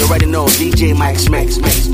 already know, DJ Mike Smith.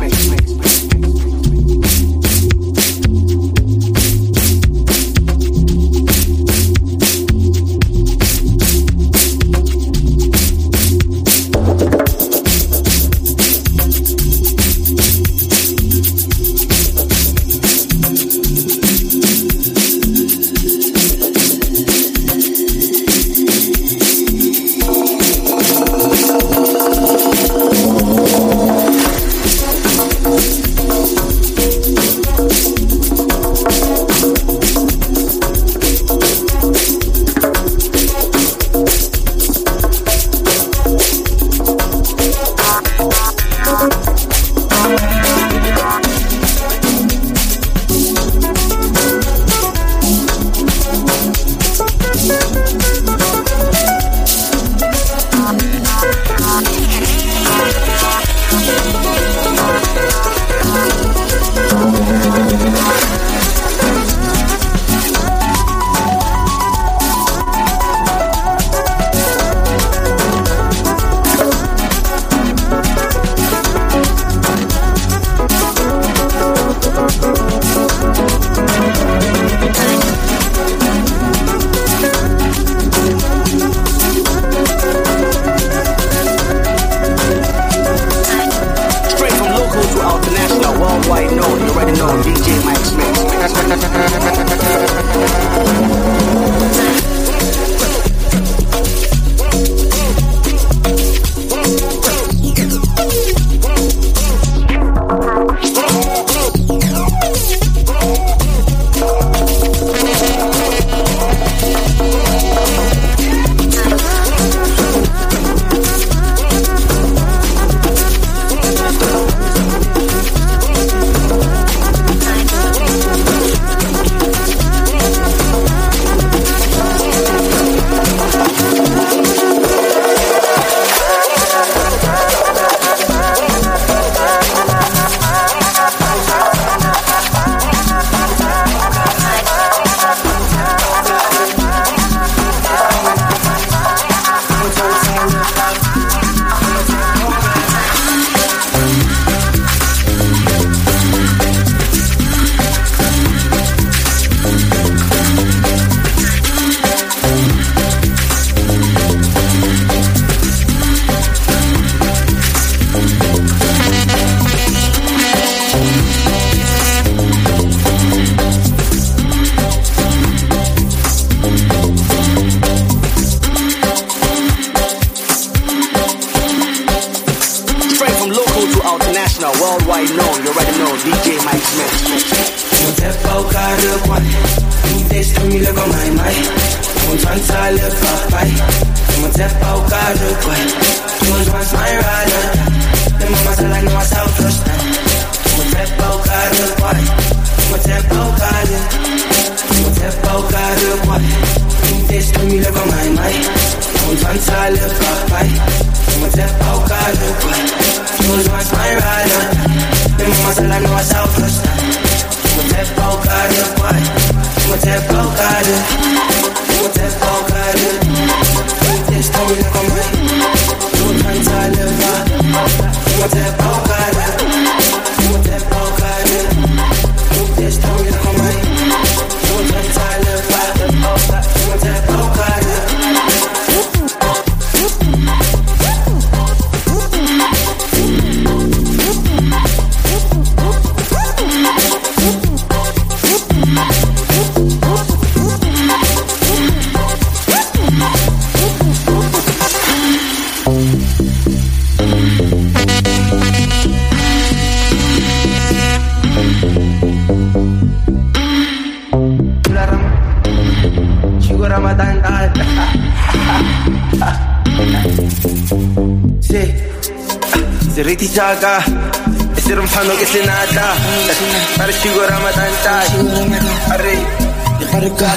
Riti Chaga, ese rumfano que se nata, para Chigo Ramadan Tai, Arre, de Parca,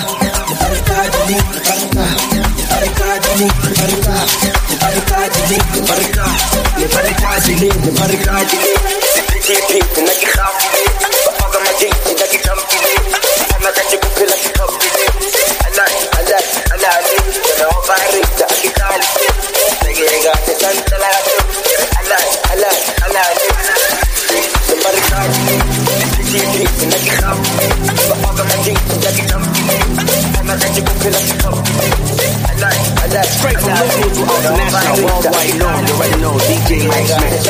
Straight from local to international, worldwide known. You already know DJ Mike Smith.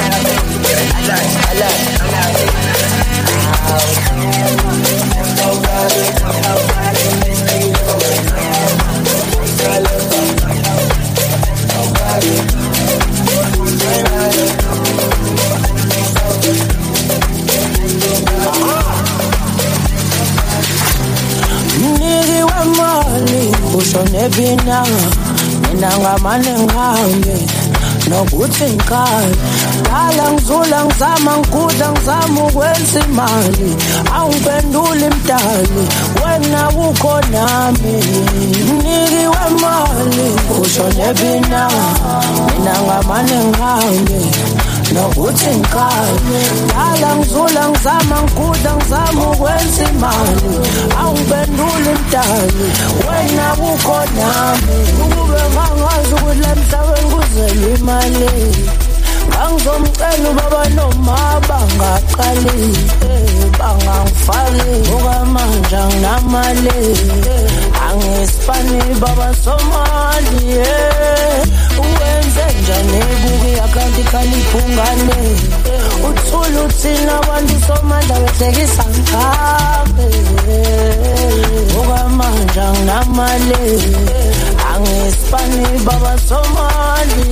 Nebina mina ngamane ngihambe nokuthi ngikhale dala ngizula ngizama ngikuda ngizama ukwenza imali awungiphenduli mdali wena ukho nami mniki wemali usho nebina mina ngamane ngihambe nokuthi ngikhale dala ngizula ngizama ngikuda ngizama ukwenza imali awungiphenduli mdali wena ukho nami ukube ngangazi ukuthi emhlabeni kuzele imali angizomcela ubaba noma bangaqali bangangifaki okwamanje anginamali angisipani baba Somali uwenze njani buke yakanti khaliphungane uthula uthina abantu Somali behlekisa ngaphe okwamanje anginamali angisipani baba Somali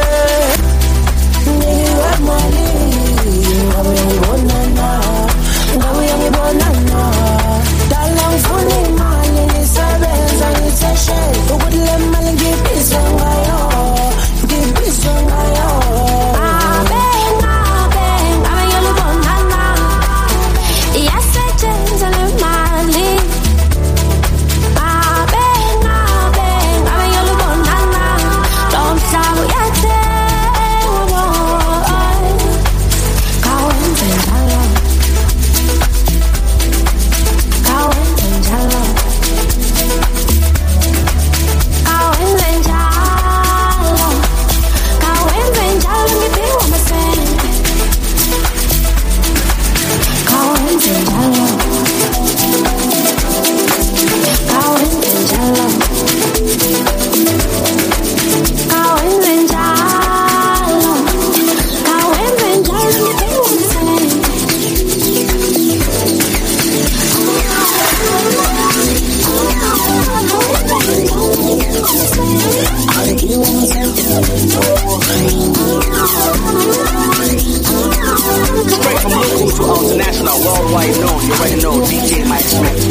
niwe mali ngabe ngibonana dala ngifuna imali nisebenza ngitheshe ukuthi le mali ngibizwe ngayo abe ngiyibonana iyasetshenzwa le mali abe ngiyibonana lo mhlaba uyathe Straight from local to international, worldwide known. You already know DJ Mike Smith.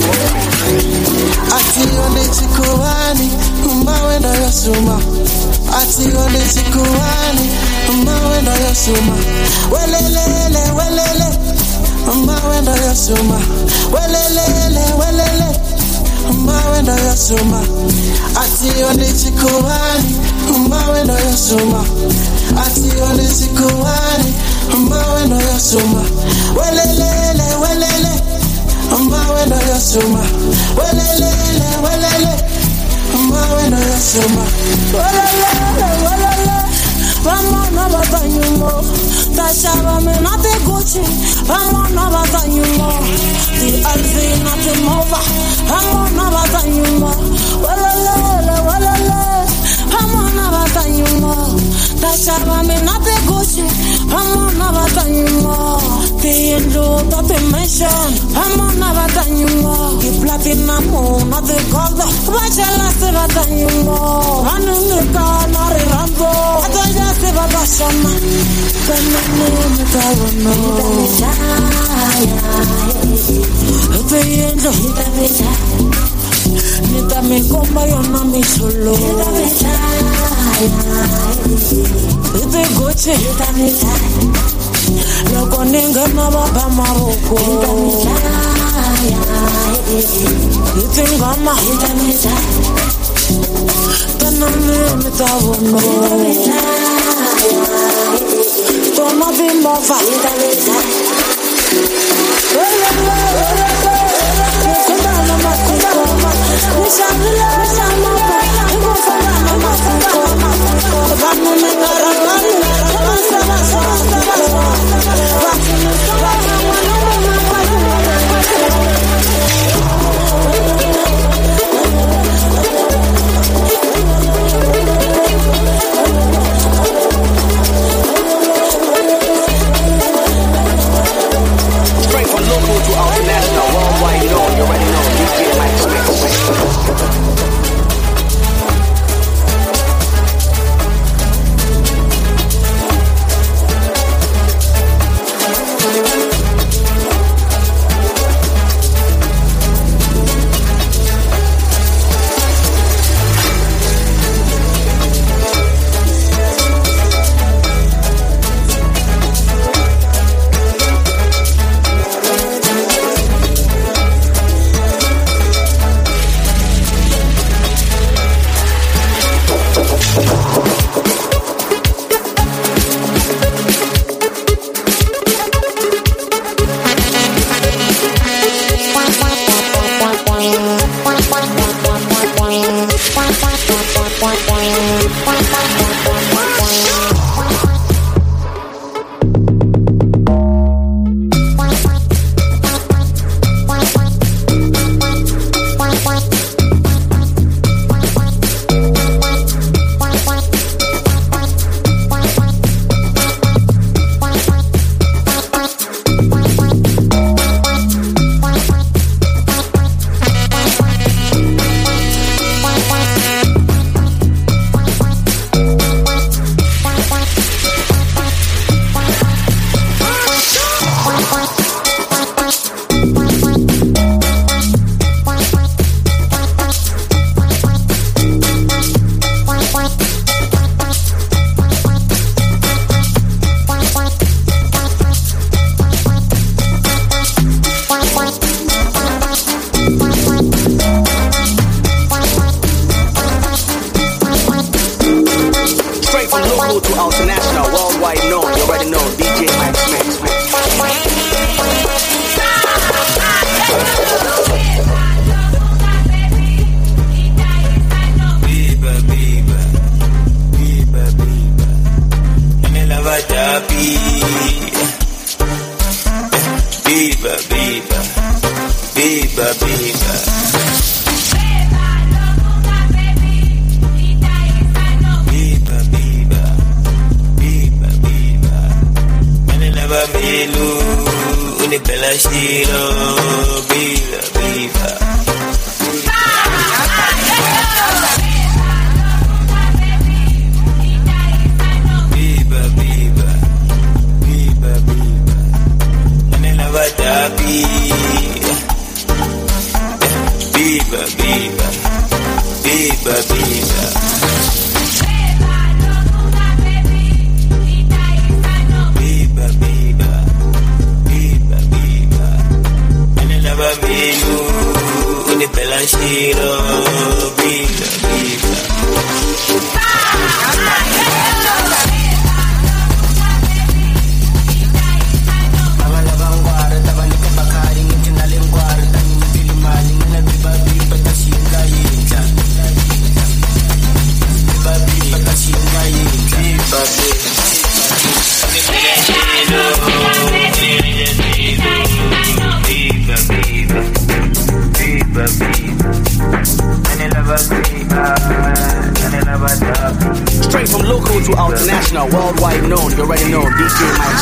Atione chikuani, umawenda yosuma. Atione chikuani, umawenda yosuma. Welelele, umawenda yosuma. Welelele, umawenda yosuma. Atione chikuani, umawenda yosuma. Atione chikuani, umawenda yosuma. Welelele, umawenda yosuma. Welelele, umawenda yosuma. Welelele, Ramona Batanyumo, Tashaba Menate Gucci, Ramona Batanyumo, the Alvina Timova, Ramona Batanyumo, Welelele, Ramona Batanyumo, Tashaba Menate Gucci, Ramona Batanyumo, the Indo Tatimation, Ramona Batanyumo, the Platinum, not the gold, Bachelor Batanyumo, Anunika, Nari Rambo, Babasama, Nita me comba yo na mi solo. Ite goche, loko ninga na baba Maroko. Ite ngama, taname mitawono. Toma bimbo fa. Vamos Straight from local to international, worldwide known, you already know, DJ Mike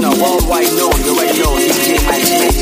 international, worldwide known. You already know, DJ Mike Smith.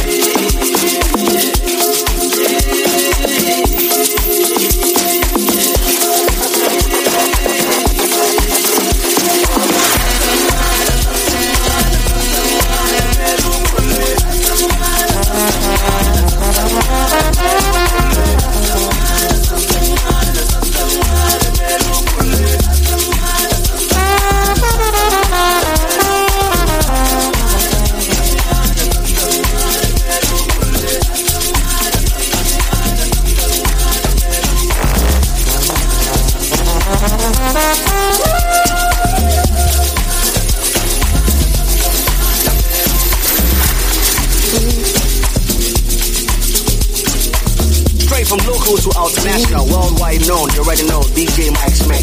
From local to international, worldwide known. You already know, DJ Mike Smith.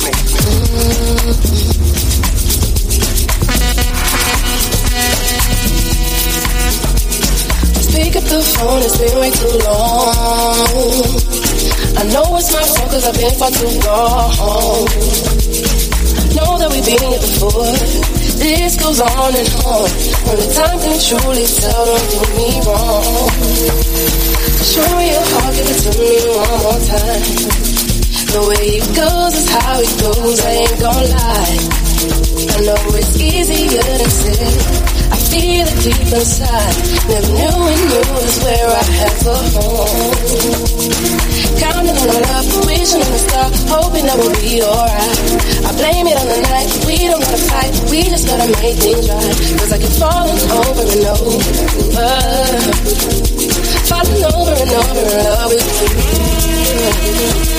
Pick up the phone, it's been way too long. I know it's my fault cause I've been far too long. Know that we've been here before. This goes on and on. Only time can truly tell, don't do me wrong. Show me your heart, give it to me one more time. The way it goes is how it goes, I ain't gon' lie. I know it's easier than said, I feel it deep inside. Never knew when you was where I had to home. Counting on our love, wishing on a star, hoping that we'll be alright. I blame it on the night, we don't gotta fight, we just gotta make things right. Cause I keep falling over and over. Falling over and over in love with you.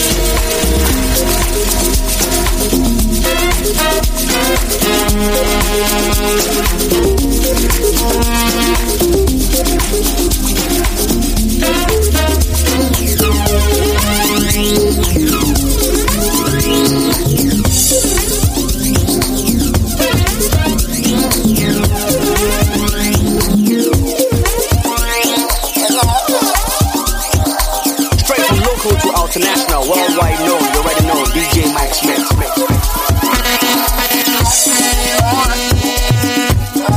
International, worldwide known, you already know, DJ Mike Smith.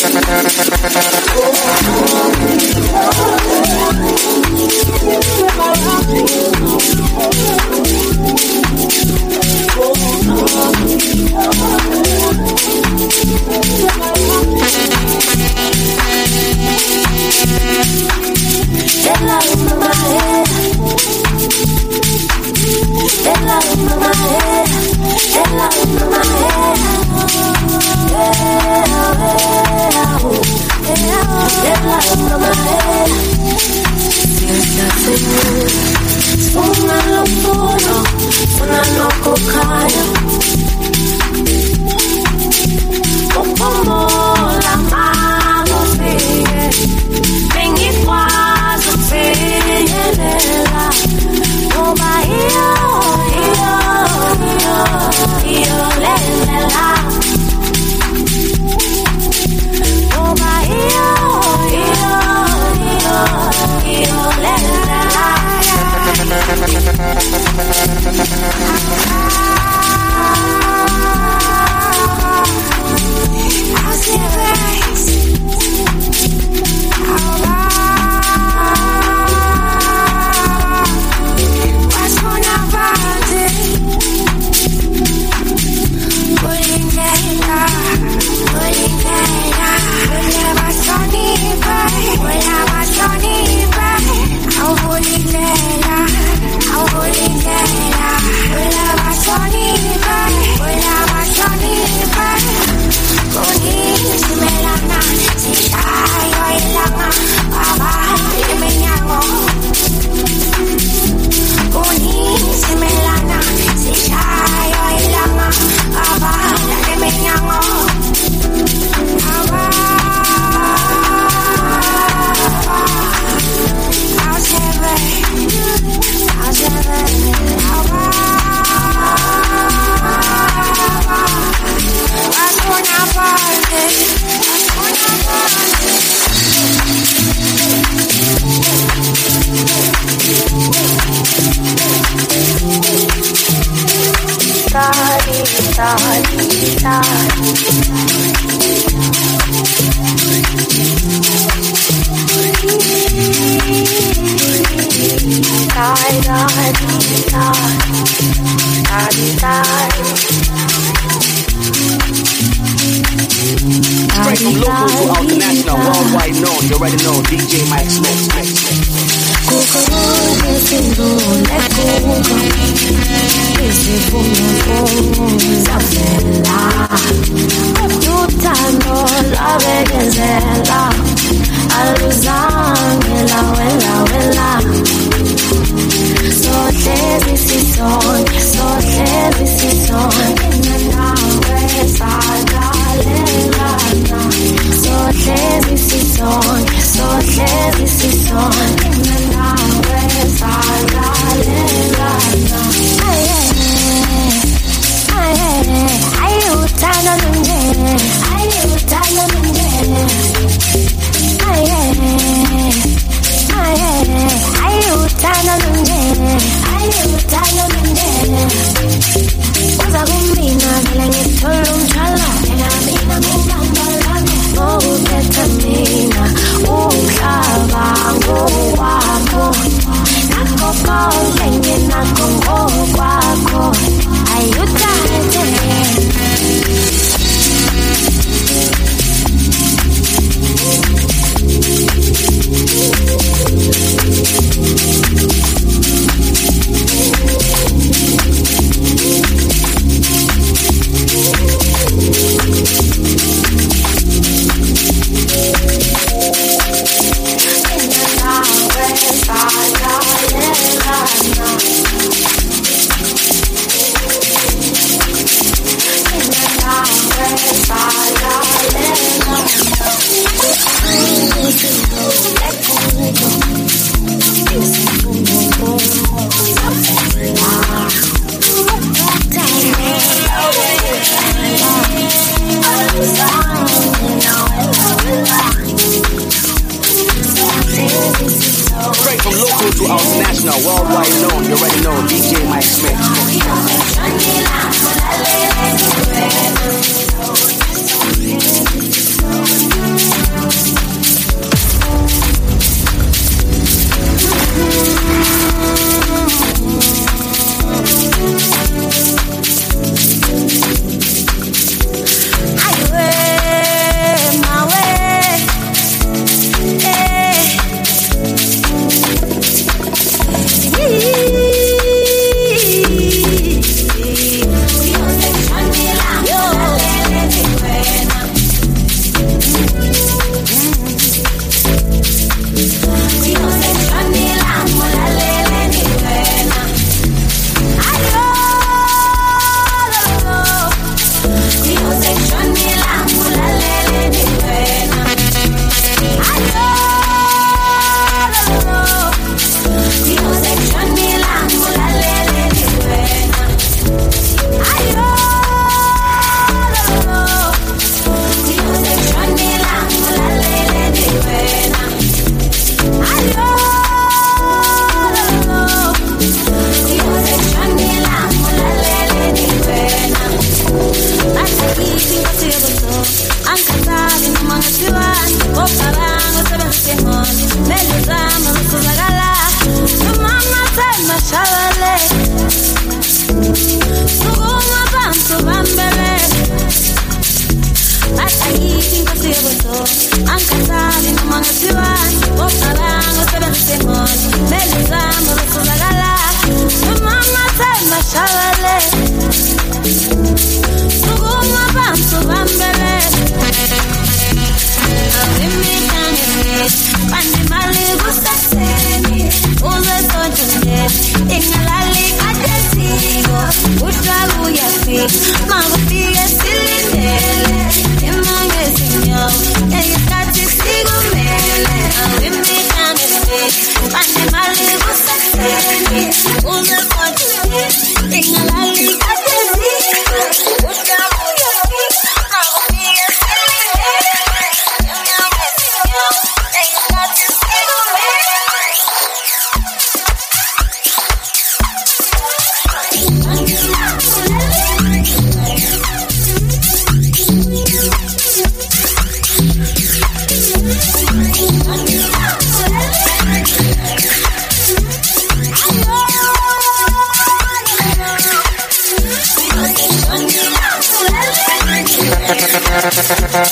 Straight from local to international, worldwide known. You already know DJ Mike Smith. Straight from local to international, worldwide known. You already know DJ Mike Smith.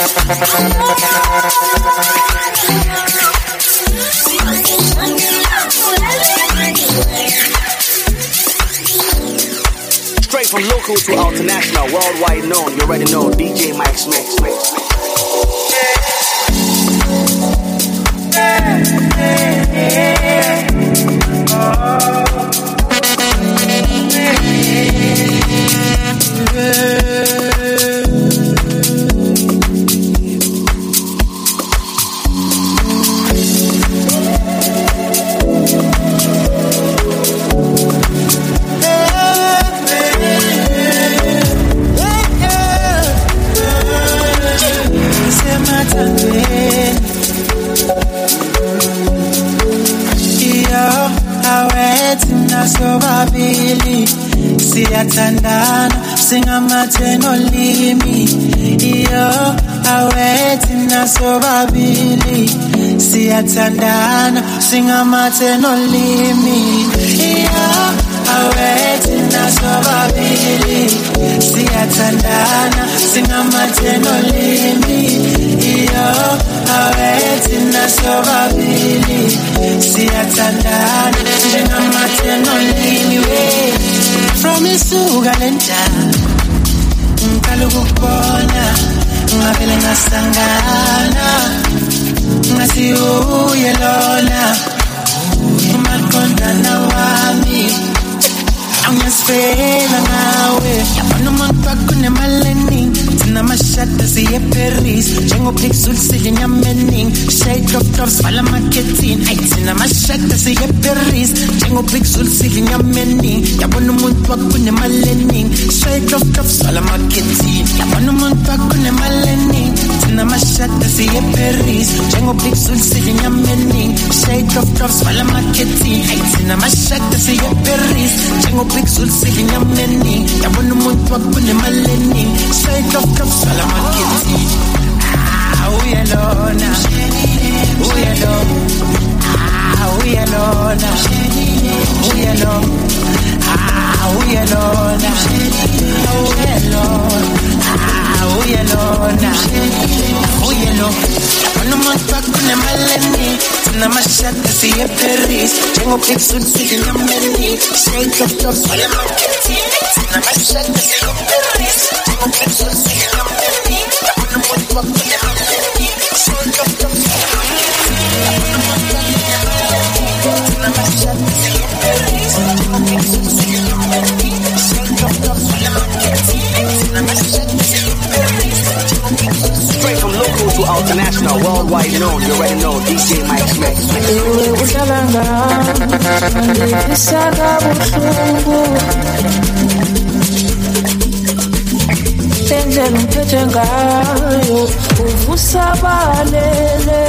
Straight from local to international, worldwide known. You already know DJ Mike Smith. Sobabili siyathandana singamathenga olimi iyo awethi nasobabili siyathandana singamathenga olimi iyo awethi nasobabili siyathandana singamathenga olimi iyo awethi nasobabili siyathandana singamathenga olimi we from isuka lenta ngicela ukubona ngavele ngasangana ngasiuye lona umaqondana wami angiyasifela ngawe yabona umuntu wakunemaleni sinamashada siye Paris njengopixel siyinyamening shade of doors vala marketing ay sinamashada siye Paris njengopixel siyinyamening yabona umuntu wakunemaleni shade of doors vala marketing yabona umuntu wakunemaleni sinamashada siye Paris njengopixel siyinyamening shade of doors vala marketing ay sinamashada siye Paris njengopixel siyinyamening yabona umuntu wakunemaleni shade of doors vala marketing uyalona uyalona umuntu wakunemaleni sinamashada siye Paris njengopixel siyinyamening shade of doors vala marketing sinamashada siye Paris njengopixel siyinyamening yabona umuntu wakunemaleni shade of doors vala Straight from local to international, worldwide known. You already know DJ Mike Smith. Tendlela umphethe ngayo uvusabalele.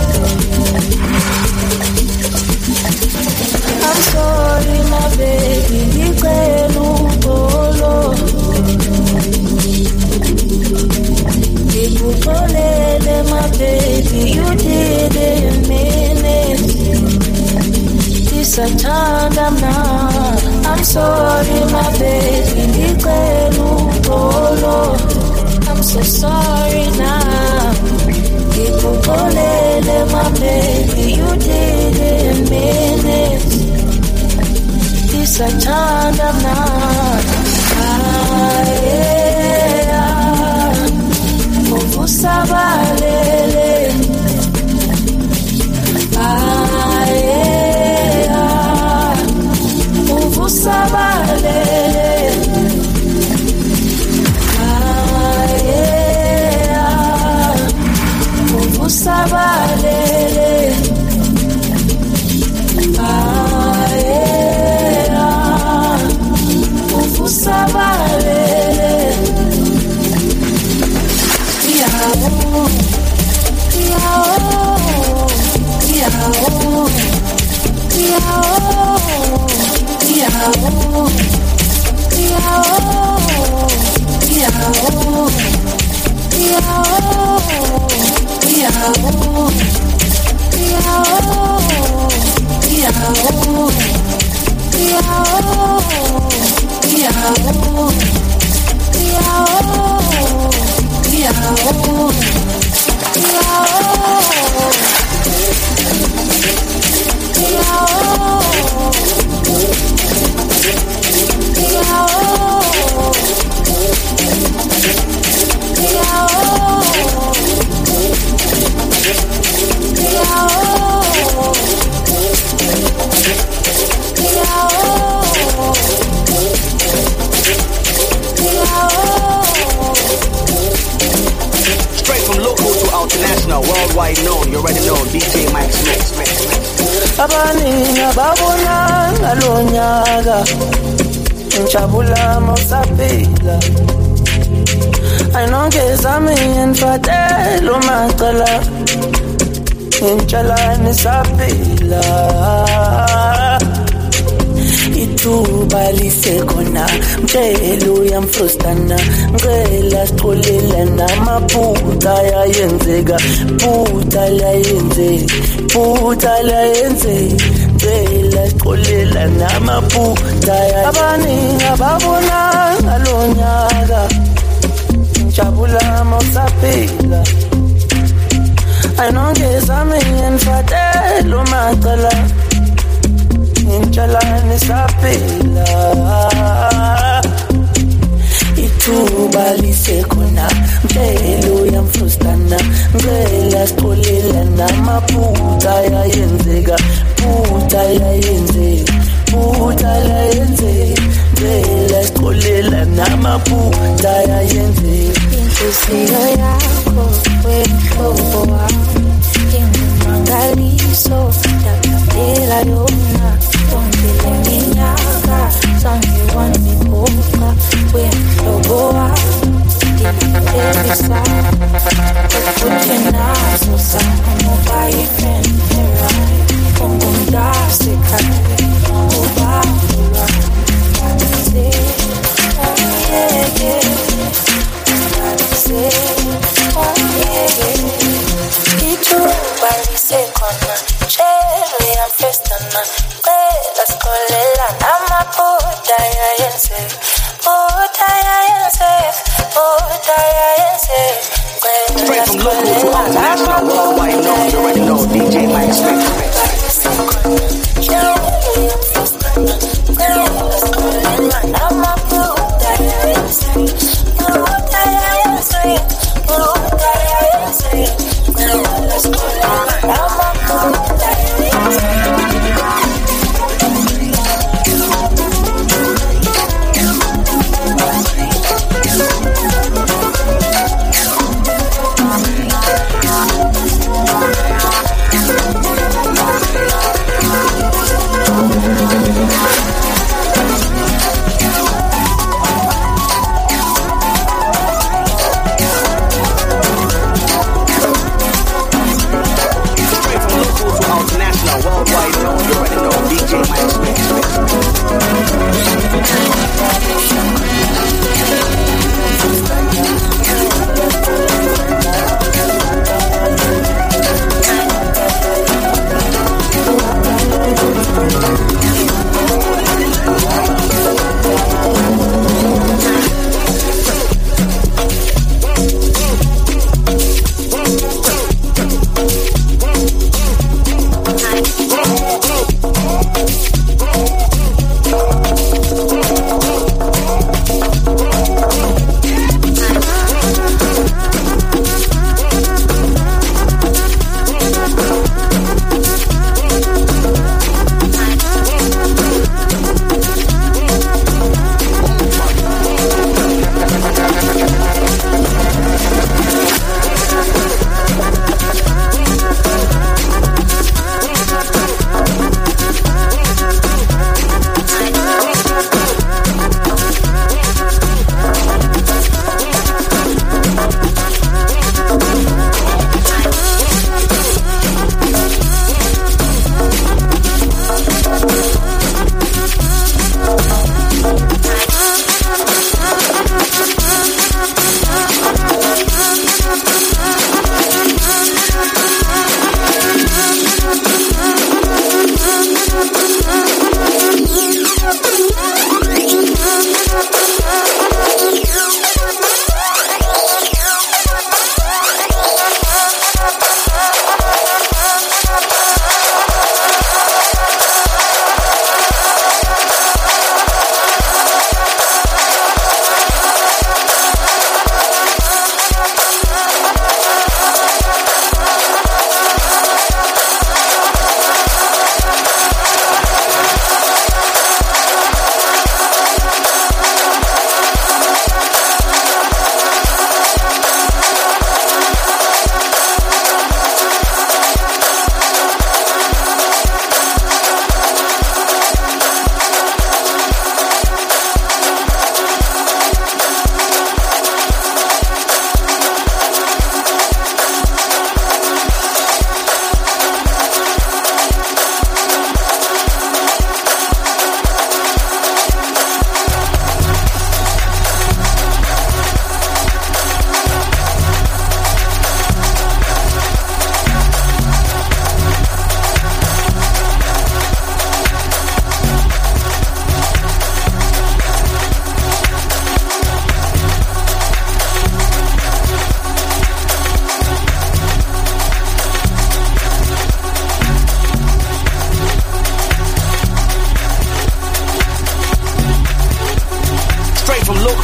I'm sorry my baby, ngicela uxolo. Ngikuxolele my baby, you didn't mean it. Isathanda mna. I'm sorry my baby, ngicela uxolo. I'm so sorry now. Ngikuxolele my baby, you didn't mean it. Isathanda mna. Uvusabalele. Uvusabalele. Uvusabalele. Uvusabalele. Worldwide known, you already know, DJ Mike Smith. Abaningi babona ngalonyaka ngijabula mawusaphila ayinongezami ngifatela umacala ngitshala nisaphila ithuba lisekhona mtshelo uyamfrustana ngicela sixolela namaphutha ayenzeka phutha layenze ngicela sixolela namaphutha abaningi ababona ngalonyaka ngijabula mawusaphila ayinongezami ngifatela umacala ngitshala nisaphila ithuba lisekhona mtshelo uyamfrustana ngicela sixolela namaphutha ayenzeka phutha layenze ngicela sixolela namaphutha ayenzeka inhliziyo yakho wehlobo wami ingumangaliso ndakapela yona yonke le minyaka sangibona ngiphoqa wehlobo wami ngiyaphelisa ukuthi naso samuva ifendera ungumntasekhaya ubabula ithuba lisekhona tshelo yamfestana cela sikolela namaphutha ayenzeka Straight from local to international, worldwide known, you already know, DJ Mike Smith.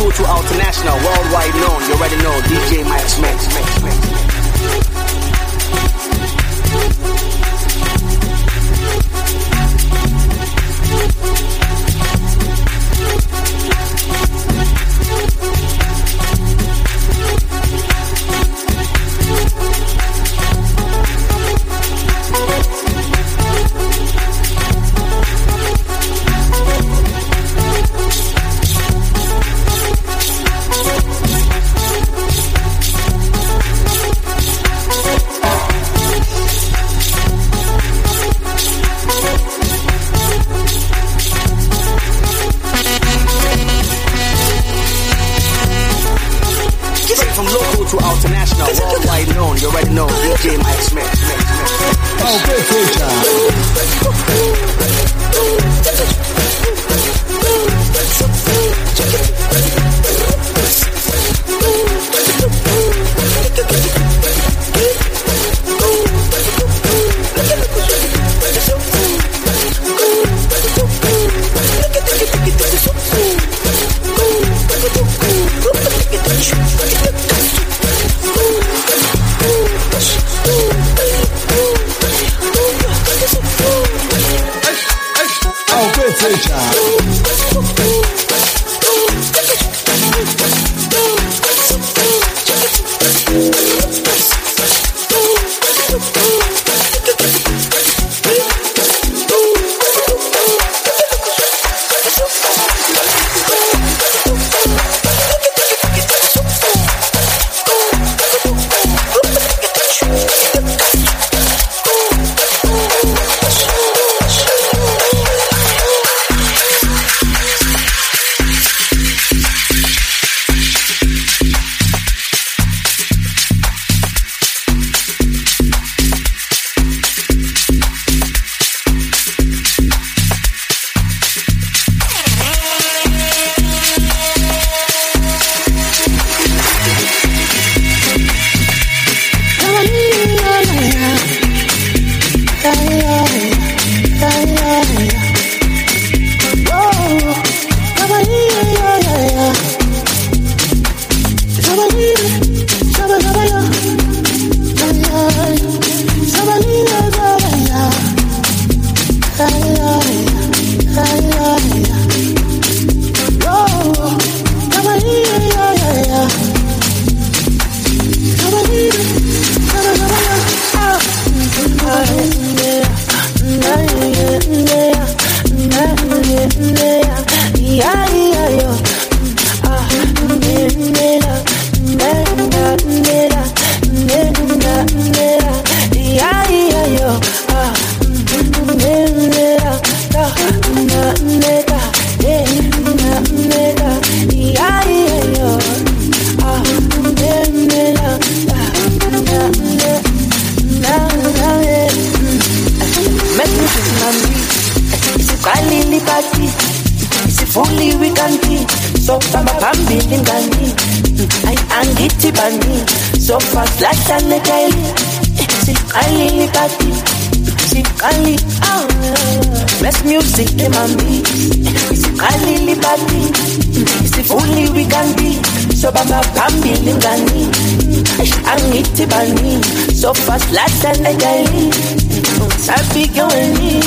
local to international, worldwide known. You already know, DJ Mike Smith. So fast, like that, like I need. Sabi ko ni,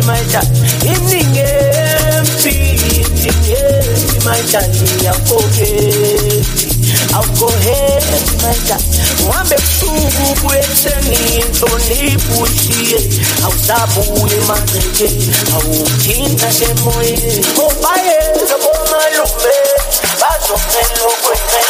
my darling. Evening empty, my darling. I'll go ahead, my darling. One big soup with any only pussy. I'll stop with my day. I won't change the same way. Oh, my head, the woman look bad. But of the look with me,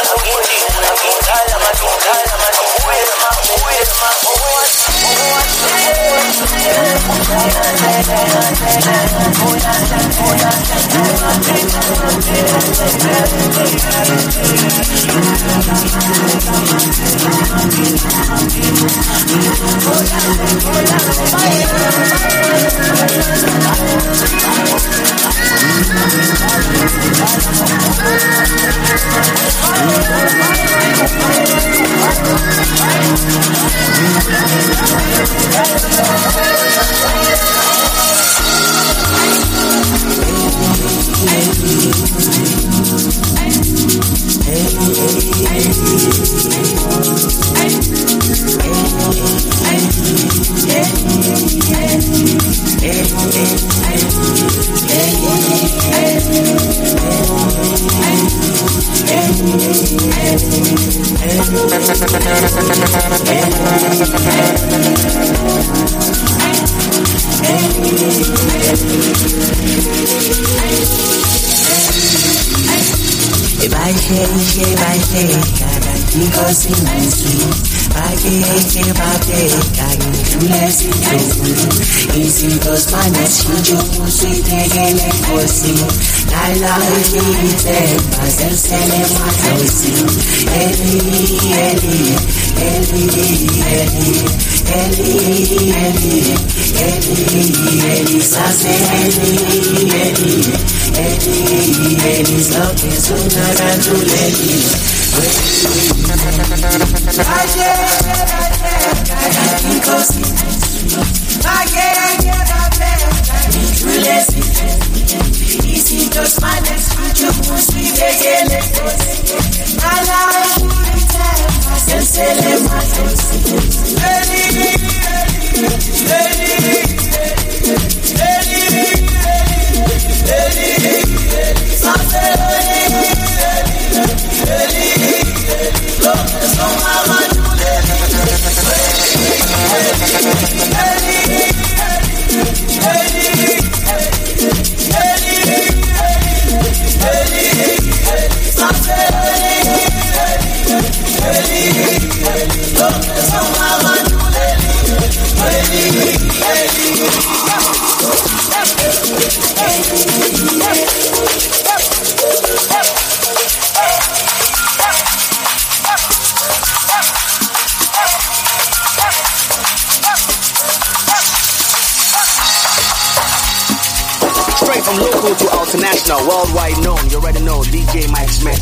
worldwide known, you already know, DJ Mike Smith.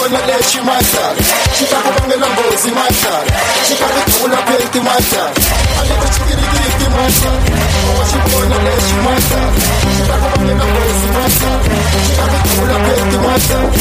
Shikona leshi matala, shikakubangela ngozi matala, shikakutula penti matala, alipo chikirikiriki matala, shikona leshi matala, shikakubangela ngozi matala, shikakutula penti matala.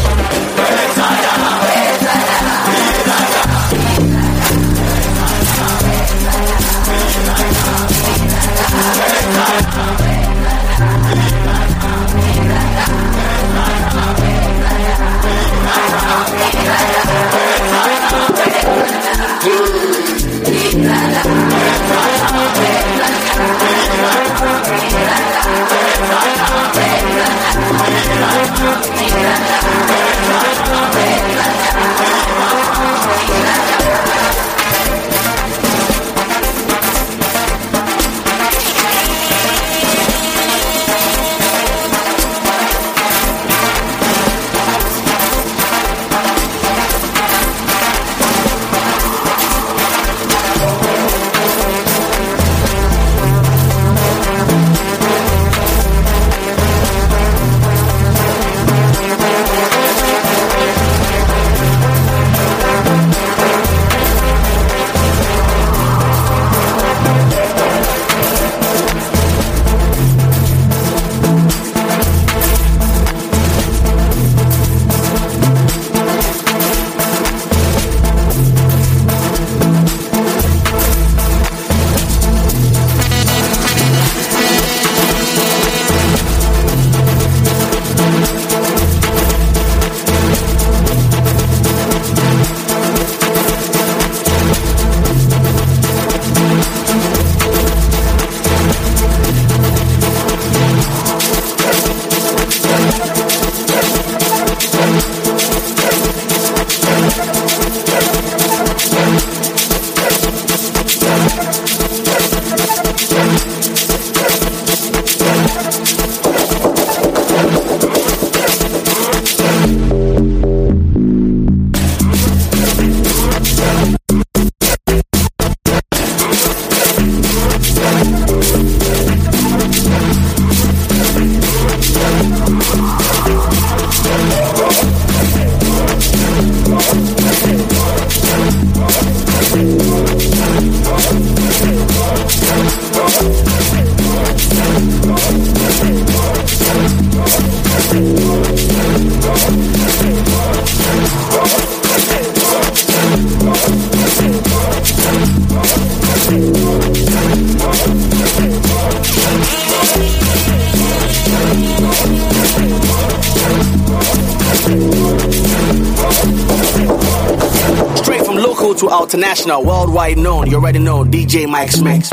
To international, worldwide known, you already know, DJ Mike Smith.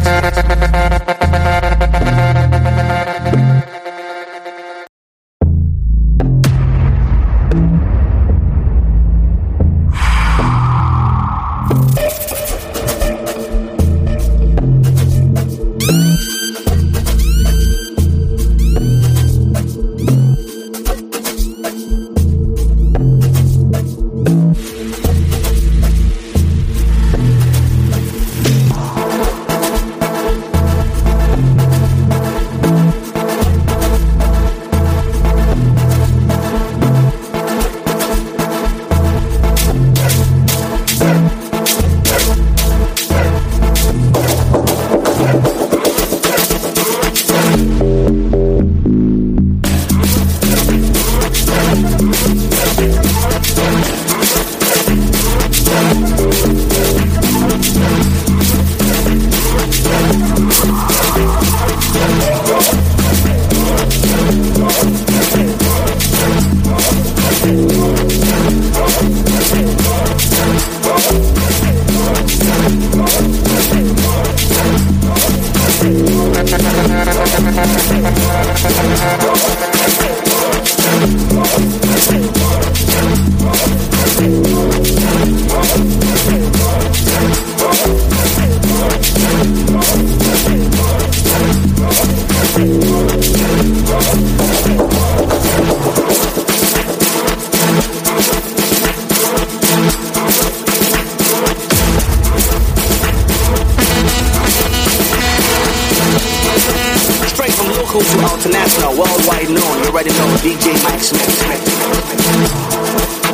Local to international, worldwide known, you already know, DJ Mike Smith.